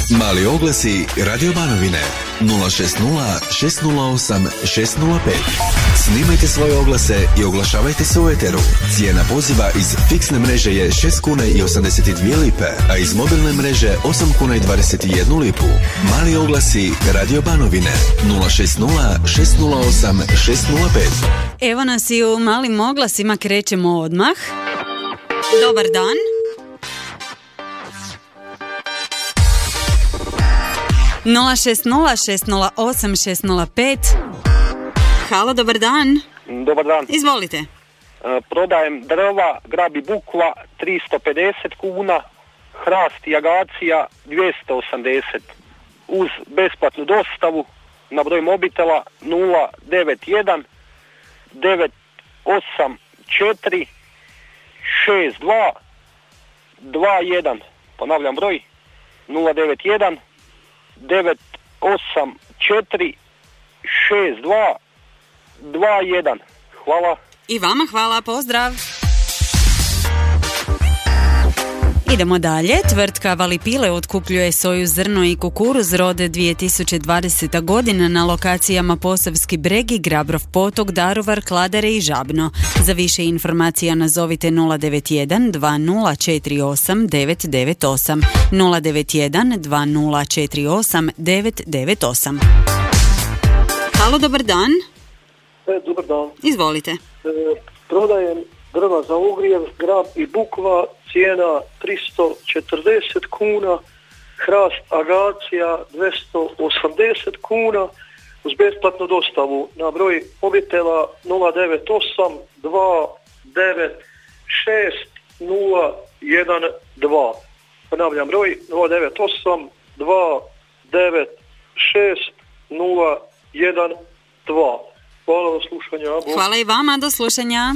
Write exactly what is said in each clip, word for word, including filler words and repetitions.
Mali oglasi Radio Banovine nula šest nula šest nula osam šest nula pet. Snimajte svoje oglase i oglašavajte se u eteru. Cijena poziva iz fiksne mreže je šest kuna i osamdeset dvije lipe, a iz mobilne mreže osam kuna i dvadeset jednu lipu. Mali oglasi Radio Banovine nula šest nula šest nula osam šest nula pet. Evo nas i u malim oglasima, krećemo odmah. Dobar dan. nula šest nula šest nula osam šest nula pet. Halo, dobar dan. Dobar dan. Izvolite. E, prodajem drva, grab i bukva tristo pedeset kuna, hrast i agacija dvjesto osamdeset. Uz besplatnu dostavu na broj mobitela nula devet jedan devet osam četiri šest dva dva jedan. Ponavljam broj nula devet jedan devet osam četiri šest dva dva jedan. Hvala. I vama hvala, pozdrav. Idemo dalje. Tvrtka Valipile otkupljuje soju, zrno i kukuruz rode dvije tisuće dvadeseta godina na lokacijama Posavski Breg i Grabrov Potok, Daruvar, Kladare i Žabno. Za više informacija nazovite nula devet jedan dva nula četiri osam devet devet osam nula devet jedan dva nula četiri osam devet devet osam. Halo, dobar dan. E, dobar dan. Izvolite. E, prodajem drva za ogrjev, grab i bukva, cijena tristo četrdeset kuna, hrast agacija dvjesto osamdeset kuna, uz besplatnu dostavu na broj mobitela nula devet osam dva devet šest nula jedan dva. Ponavljam broj nula devet osam dva devet šest nula jedan dva. Hvala, do slušanja. Hvala i vama, do slušanja.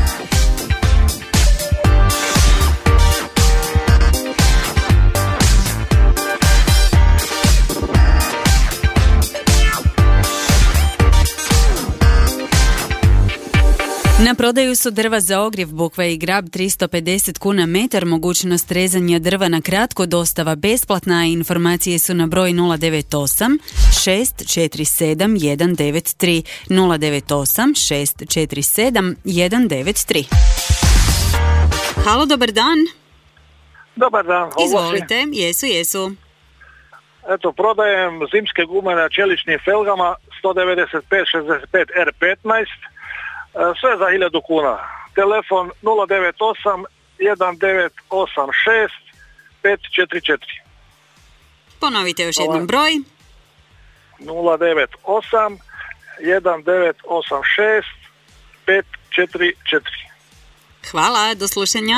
Na prodaju su drva za ogrjev, bukva i grab tristo pedeset kuna metar, mogućnost rezanja drva na kratko, dostava besplatna, a informacije su na broj nula devet osam šest četiri sedam jedan devet tri nula devet osam šest četiri sedam jedan devet tri. Halo, dobar dan. Dobar dan. Izvolite, jesu, jesu. Eto, prodajem zimske gume na čeličnim felgama sto devedeset pet šezdeset pet R petnaest. Sve za hiljadu kuna. Telefon nula devet osam jedan devet osam šest pet četiri četiri. Ponovite još jednom broj. nula devet osam jedan devet osam šest pet četiri četiri. Hvala, do slušanja.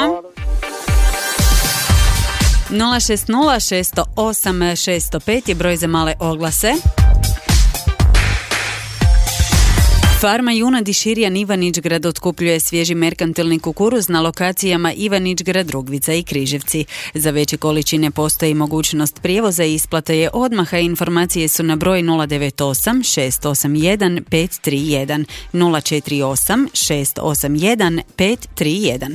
nula šest nula šest nula osam šest nula pet je broj za male oglase. Farma Junad i Širjan Ivanić-Grad otkupljuje svježi merkantilni kukuruz na lokacijama Ivanić-Grad, Rugvica i Križevci. Za veće količine postoji mogućnost prijevoza i isplata je odmah, a informacije su na broj nula devet osam šest osam jedan pet tri jedan nula četiri osam šest osam jedan pet tri jedan.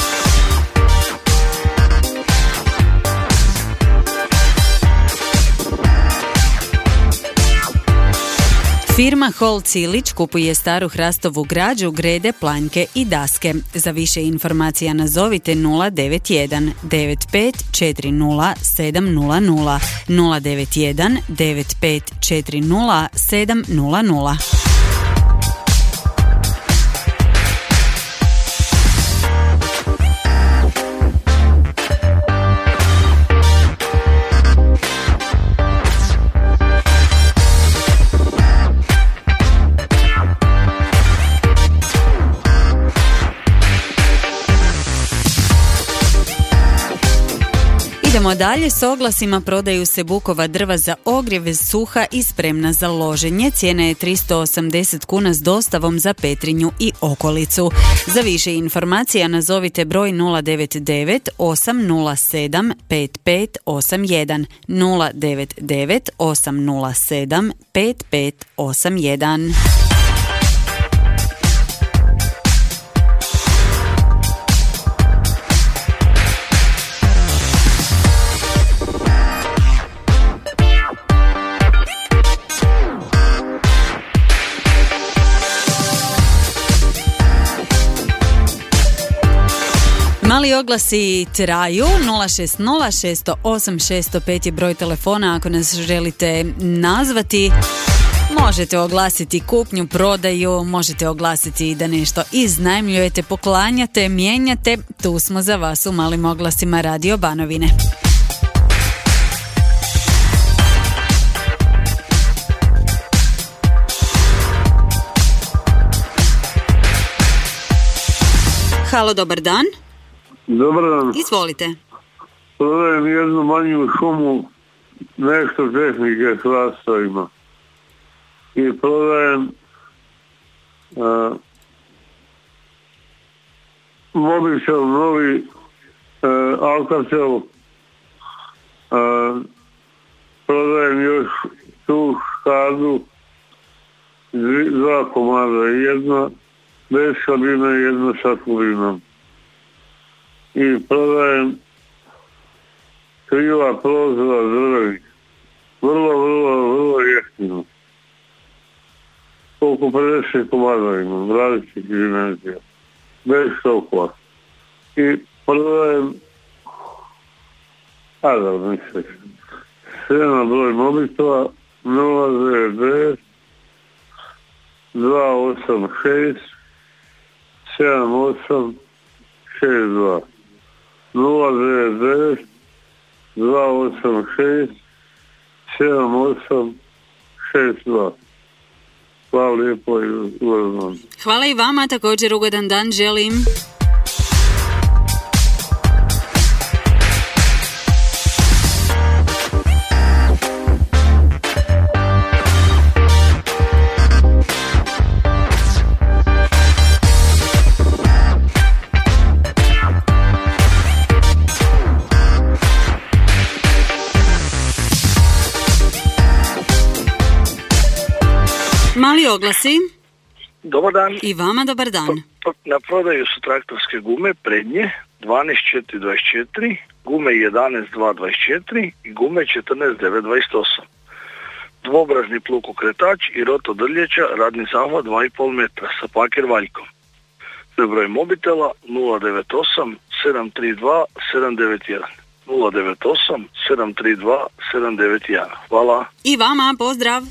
Firma Holc Ilić kupuje staru hrastovu građu, grede, planjke i daske. Za više informacija nazovite nula devet jedan devet pet četiri nula sedam nula nula nula devet jedan devet pet četiri nula sedam nula nula. Idemo dalje s oglasima. Prodaju se bukova drva za ogrjev, suha i spremna za loženje. Cijena je tristo osamdeset kuna s dostavom za Petrinju i okolicu. Za više informacija nazovite broj nula devet devet osam nula sedam pet pet osam jedan nula devet devet osam nula sedam pet pet osam jedan. Mali oglasi traju. Nula šest nula šest osam šest zero pet je broj telefona ako nas želite nazvati. Možete oglasiti kupnju, prodaju, možete oglasiti da nešto iznajmljujete, poklanjate, mijenjate. Tu smo za vas u malim oglasima Radio Banovine. Halo, dobar dan. Dobar dan. Izvolite. Prodajem jednu manju šumu, nešto tehnike hrasta ima. I prodajem uh, mobitel novi, uh, Alcatel. Uh, prodajem još tu škadu, dva komada, jedna bez kabine i jedna sa kubinom. I prodajem krila prozora drvenih. Vrlo, vrlo, vrlo jeftino. Koliko pedeset komada imam, različitih dimenzija. Bez stokova. I prodajem, a da misliš, sve na broj mobitela nula devet devet dva osam šest sedam osam šest dva nula devet devet dva osam šest sedam osam šest dva. Hvala lijepo i ugodan dan. Hvala i vama, također ugodan dan želim. Mali oglasi. Dobar dan. I vama dobar dan. Na prodaju su traktorske gume prednje dvanaest četiri dvadeset četiri, gume jedanaest dva dvadeset četiri i gume četrnaest devet dvadeset osam. Dvobražni plug okretač i roto drljeća, radni zahvat dva i pol metra sa paker valjkom. To je broj mobitela nula devet osam sedam tri dva sedam devet jedan. nula devet osam sedam tri dva sedam devet jedan. Hvala. I vama, pozdrav.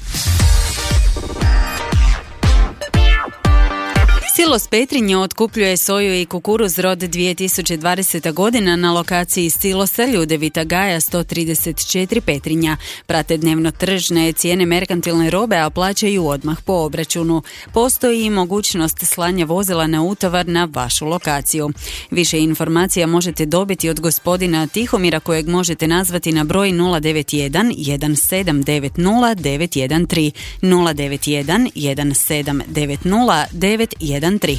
Silos Petrinje otkupljuje soju i kukuruz rod dvije tisuće dvadeseta godina na lokaciji Silosa Ljudevita Gaja sto trideset četiri Petrinja. Prate dnevno tržne cijene merkantilne robe, a plaćaju odmah po obračunu. Postoji i mogućnost slanja vozila na utovar na vašu lokaciju. Više informacija možete dobiti od gospodina Tihomira, kojeg možete nazvati na broj nula devet jedan jedan sedam devet nula devet jedan tri nula devet jedan jedan sedam devet nula devet jedan tri.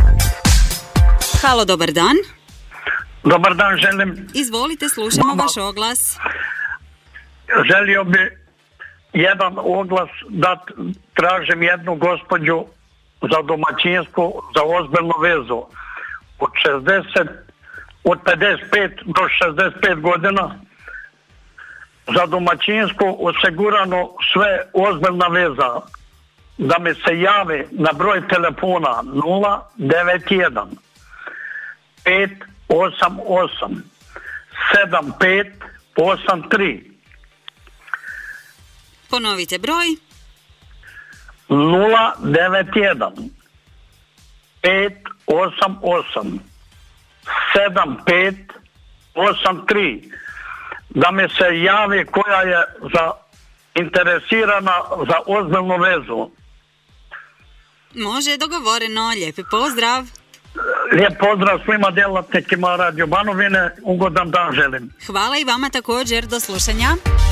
Halo, dobar dan. Dobar dan, želim. Izvolite, slušamo Mama. Vaš oglas. Želio bi jedan oglas da tražim jednu gospođu za domaćinstvo, za ozbiljnu vezu. Od šezdeset, od pedeset pet do šezdeset pet godina. Za domaćinstvo osigurano sve ozbiljna veza. Da mi se jave na broj telefona nula devet jedan pet osam osam sedam pet osam tri. Ponovite broj. nula devet jedan pet osam osam sedam pet osam tri. Da mi se javi koja je za interesirana za ozbiljnu vezu. Može, dogovoreno. Lijepi pozdrav. Lijep pozdrav svima djelatnicima Radio Banovine. Ugodan dan želim. Hvala i vama također. Do slušanja.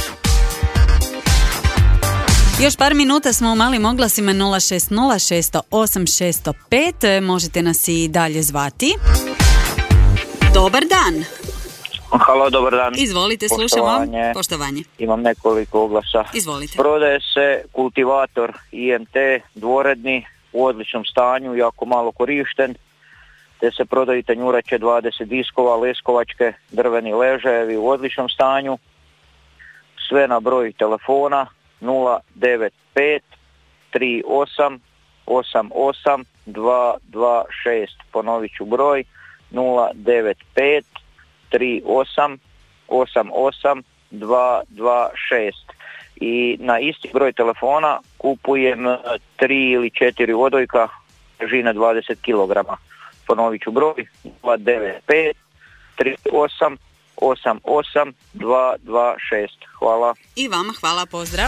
Još par minuta smo u malim oglasima nula šest nula šest osam šest zero pet. Možete nas i dalje zvati. Dobar dan. Halo, dobar dan. Izvolite, slušamo. Poštovanje. Poštovanje. Imam nekoliko oglasa. Izvolite. Prodaje se kultivator I M T dvoredni u odličnom stanju, jako malo korišten, te se prodaju tanjurače dvadeset diskova, leskovačke, drveni ležajevi u odličnom stanju. Sve na broj telefona nula devet pet tri osam osam osam dva dva šest. Ponovit ću broj nula devet pet tri osam osam osam dva dva šest i na isti broj telefona kupujem tri ili četiri odojka težine dvadeset kilograma. Ponovit ću broj nula devet pet tri osam osam osam dva dva šest. Hvala. I vama hvala, pozdrav.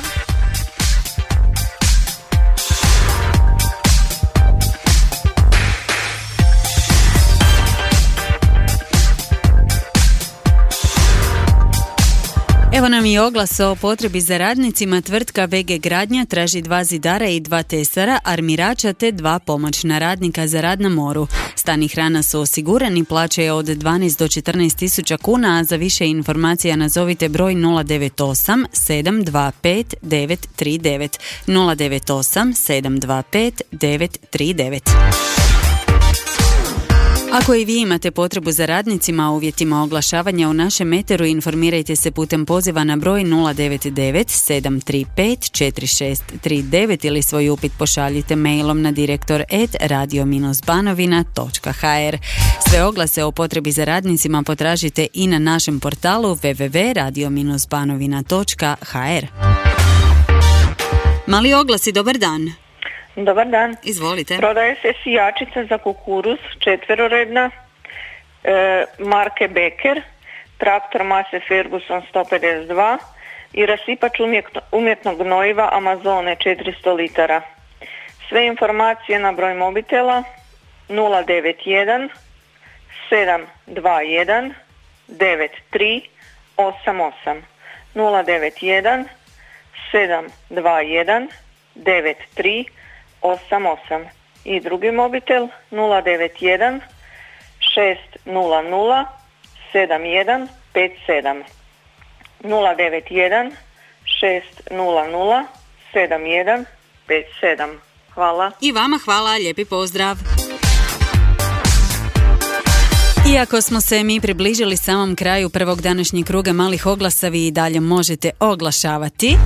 Evo nam i oglas o potrebi za radnicima. Tvrtka V G Gradnja traži dva zidara i dva tesara, armirača te dva pomoćna radnika za rad na moru. Stan i hrana su osigurani, plaća je od dvanaest do četrnaest tisuća kuna, a za više informacija nazovite broj nula devet osam sedam dva pet devet tri devet nula devet osam sedam dva pet devet tri devet. Ako i vi imate potrebu za radnicima, o uvjetima oglašavanja u našem eteru, informirajte se putem poziva na broj nula devet devet sedam tri pet četiri šest tri devet ili svoj upit pošaljite mailom na direktor et radio banovina točka ha er. Sve oglase o potrebi za radnicima potražite i na našem portalu w w w točka radio banovina točka ha er. Mali oglasi, dobar dan. Dobar dan. Izvolite. Prodaje se sijačica za kukuruz, četveroredna, e, marke Becker, traktor mase Ferguson sto pedeset dva i rasipač umjetno, umjetnog gnojiva Amazone četiristo litara. Sve informacije na broj mobitela nula devet jedan sedam dva jedan devet tri osam osam nula devet jedan sedam dva jedan devet tri osam osam i drugi mobitel nula devet jedan šest nula nula sedam jedan pet sedam nula devet jedan šest nula nula sedam jedan pet sedam. Hvala. I vama hvala, lijepi pozdrav. Iako smo se mi približili samom kraju prvog današnjeg kruga malih oglasa, vi i dalje možete oglašavati.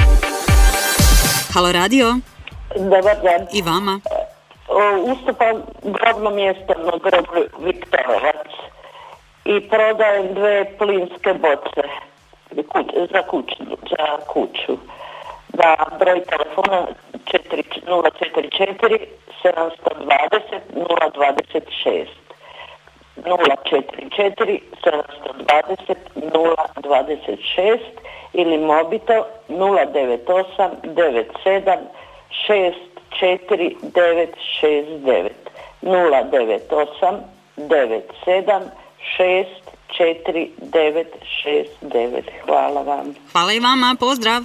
Halo radio. Dobar dan. I vama. Ustupam grobno mjesto na grobu Viktorovac i prodajem dve plinske boce za kuću, za kuću. Na broj telefona nula četiri četiri sedam dva nula nula dva šest nula četiri četiri sedam dva nula nula dva šest ili mobitel nula devet osam devet sedam šest četiri devet šest devet nula devet osam devet sedam šest četiri devet šest devet. Hvala vam. Hvala i vama, pozdrav.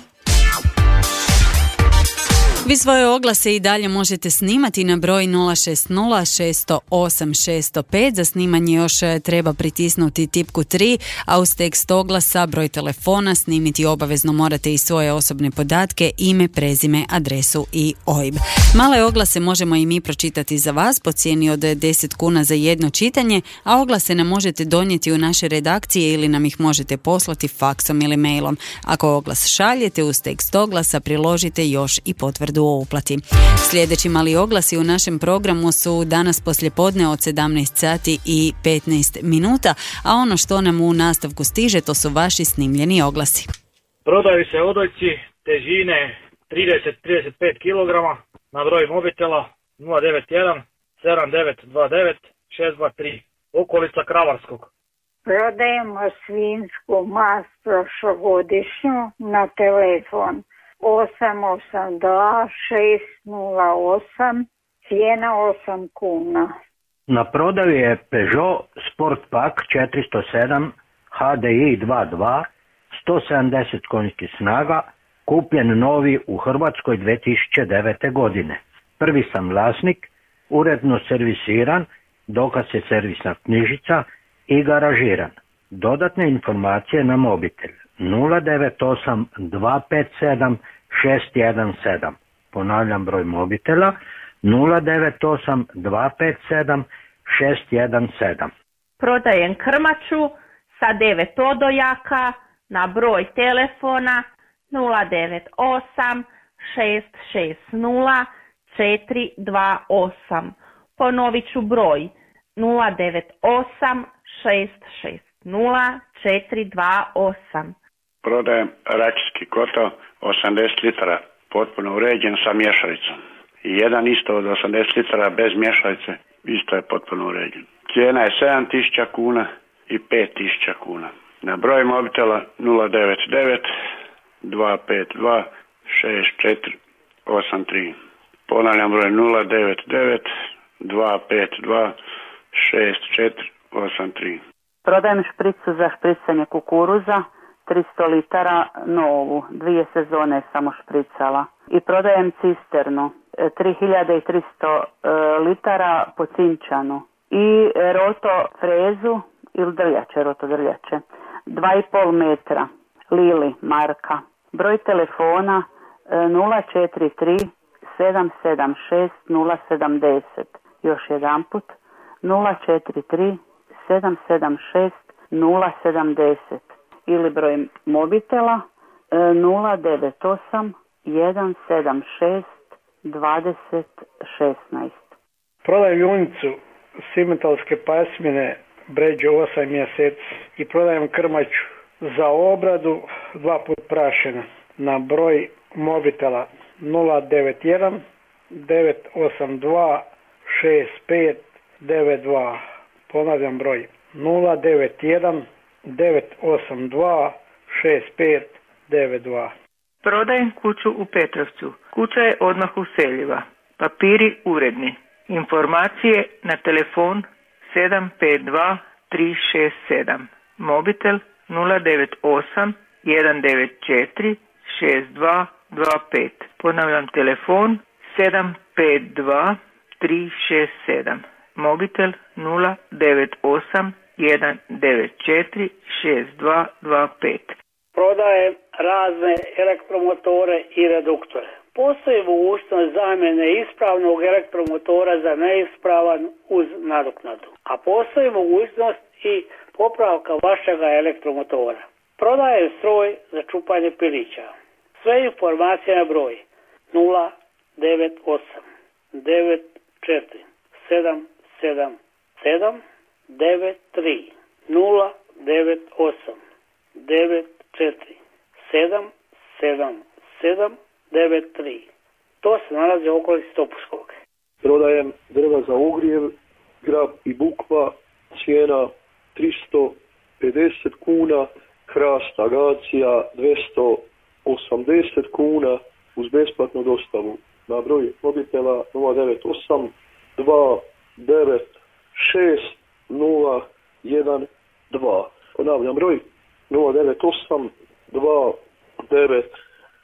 Vi svoje oglase i dalje možete snimati na broj nula šest nula šest zero osam šest zero pet. Za snimanje još treba pritisnuti tipku tri, a uz tekst oglasa, broj telefona, snimiti obavezno morate i svoje osobne podatke, ime, prezime, adresu i O I B. Male oglase možemo i mi pročitati za vas po cijeni od deset kuna za jedno čitanje, a oglase nam možete donijeti u naše redakcije ili nam ih možete poslati faksom ili mailom. Ako oglas šaljete, uz tekst oglasa priložite još i potvrdu o uplati. Sljedeći mali oglasi u našem programu su danas poslijepodne od sedamnaest sati i petnaest minuta, a ono što nam u nastavku stiže to su vaši snimljeni oglasi. Prodaju se odojci težine trideset do trideset pet kilograma na broj mobitela nula devet jedan sedam devet dva devet šest dva tri, okolica Kravarskog. Prodajemo svinjsku mast prošlogodišnju na telefon osam osam dva šest nula osam, cijena osam kuna. Na prodaju je Peugeot Sportback četiristo sedam H D I dva dva, sto sedamdeset konjskih snaga, kupljen novi u Hrvatskoj dvije tisuće devete. godine. Prvi sam vlasnik, uredno servisiran, dokaz je servisna knjižica i garažiran. Dodatne informacije na mobitel nula devet osam dva pet sedam šest jedan sedam. Ponavljam broj mobitela nula devet osam dva pet sedam šest jedan sedam. Prodajem krmaču sa devet odojaka na broj telefona nula devet osam šest šest nula četiri dva osam. Ponovit ću broj nula devet osam šest šest nula četiri dva osam. Prodajem račinski kotao osamdeset litara, potpuno uređen sa mješalicom. I jedan isto od osamdeset litara bez mješalice, isto je potpuno uređen. Cijena je sedam tisuća kuna i pet tisuća kuna. Na broj mobitela nula devet devet dva pet dva šest četiri osam tri. Ponavljam broj nula devet devet dva pet dva šest četiri osam tri. Prodajem špricu za špricanje kukuruza, tristo litara novu, dvije sezone samo špricala. I prodajem cisternu, tri hiljade tristo litara pocinčanu. I roto frezu ili drljače, roto drljače, dva i pol metra, Lili marka. Broj telefona nula četiri tri sedam sedam šest nula sedam deset. Još jedan put nula četiri tri sedam sedam šest nula sedam deset. Ili broj mobitela nula devet osam jedan sedam šest dvadeset šesnaest. Prodajem junicu simentalske pasmine bređe osam mjeseci i prodajem krmaču za obradu dva put prašena na broj mobitela nula devet jedan devet osam dva šest pet devet dva. Ponavljam broj nula devet jedan devet osam dva šest pet devet dva. Prodajem kuću u Petrovcu. Kuća je odmah useljiva. Papiri uredni. Informacije na telefon sedam pet dva tri šest sedam. Mobitel nula devet osam jedan devet četiri šest dva dva pet. Ponavljam telefon sedam pet dva tri šest sedam. Mobitel nula devet osam jedan devet četiri šest dva dva pet. Prodajem razne elektromotore i reduktore. Postoji mogućnost zamjene ispravnog elektromotora za neispravan uz nadoknadu, a postoji mogućnost i popravka vašega elektromotora. Prodajem stroj za čupanje pilića. Sve informacije na broj nula devet osam devet četiri sedam sedam sedam devet tri nula devet osam devet četiri sedam sedam sedam devet tri. To se nalazi u okolici Topuskog. Prodajem drva za ugrijev, grab i bukva, cijena tristo pedeset kuna, hrast agacija dvjesto osamdeset kuna uz besplatnu dostavu. Na broj mobitela nula devet osam dva devet šest nula jedan dva. Ponavljam broj nula devet osam dva devet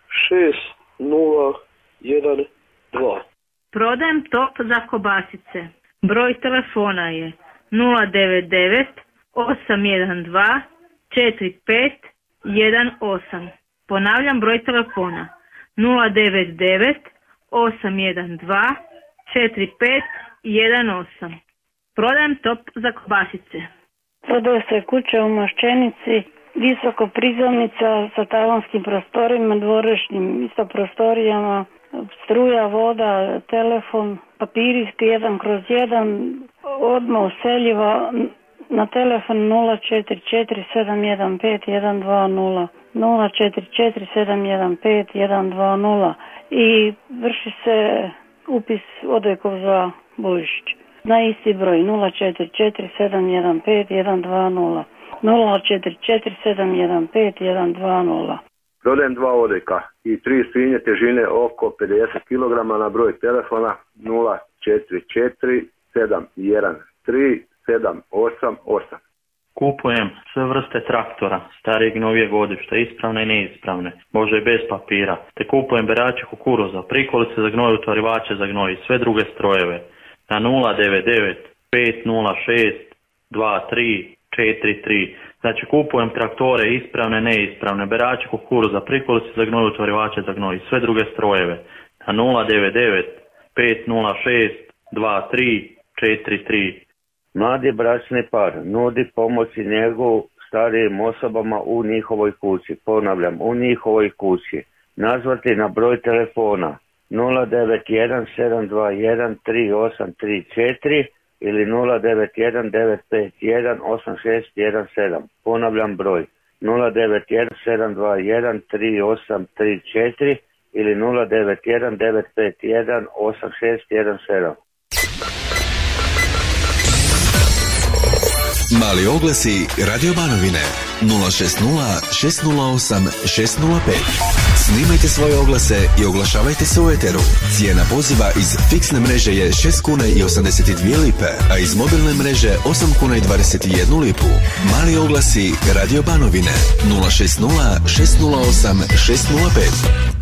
šest nula jedan dva. Prodajem top za kobasice. Broj telefona je nula devet devet osam jedan dva četiri pet jedan osam. Ponavljam broj telefona nula devet devet osam jedan dva četiri pet jedan osam. Prodajem top za kobasice. Prodaje se kuća u Moščenici, visoko prizemnica sa tavonskim prostorima, dvorišnim isto prostorijama, struja, voda, telefon, papiri jedan kroz jedan, odmah useljiva na telefon nula četiri četiri sedam jedan pet jedan dva nula, nula četiri četiri sedam jedan pet jedan dva nula i vrši se upis odojkov za božić. Na isti broj nula četiri četiri sedam jedan pet jedan dva nula, nula četiri četiri sedam jedan pet jedan dva nula. Prodajem dva odojka i tri svinje težine oko pedeset kilograma na broj telefona nula četiri četiri sedam jedan tri sedam osam osam. Kupujem sve vrste traktora, starijeg i novijeg godišta, ispravne i neispravne, može i bez papira, te kupujem berače kukuruza, prikolice za gnoj, utvarivače za gnoj i sve druge strojeve na nula devet devet pet nula šest dva tri četiri tri. Znači kupujem traktore ispravne, neispravne, berače kukuruza, prikolice za gnoj, utvarivače za gnoj i sve druge strojeve na nula devet devet pet nula šest dva tri četiri tri. Mladi bračni par nudi pomoć i njegu starijim osobama u njihovoj kući. Ponavljam, u njihovoj kući. Nazvati na broj telefona nula devet jedan sedam dva jedan tri osam tri četiri ili nula devet jedan devet pet jedan osam šest jedan sedam. Ponavljam broj nula devet jedan sedam dva jedan tri osam tri četiri ili nula devet jedan devet pet jedan osam šest jedan sedam. Mali oglasi Radio Banovine nula šest nula šest nula osam šest nula pet. Snimajte svoje oglase i oglašavajte se u eteru. Cijena poziva iz fiksne mreže je šest kuna i osamdeset dvije lipe, a iz mobilne mreže osam kuna i dvadeset jednu lipu. Mali oglasi Radio Banovine nula šest nula šest nula osam šest nula pet.